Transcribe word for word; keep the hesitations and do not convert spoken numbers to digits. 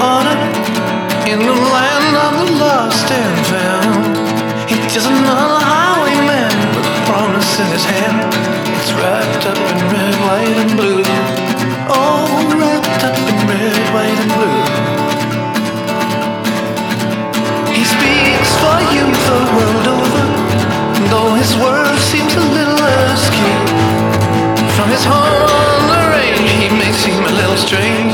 water in the land of the lost and found. He's just another highwayman with a promise in his hand. It's wrapped up in red, white, and blue. Oh, wrapped up in red, white, and blue. He speaks for you the world over, though his word seems a little askew. From his home on the range, he may seem a little strange.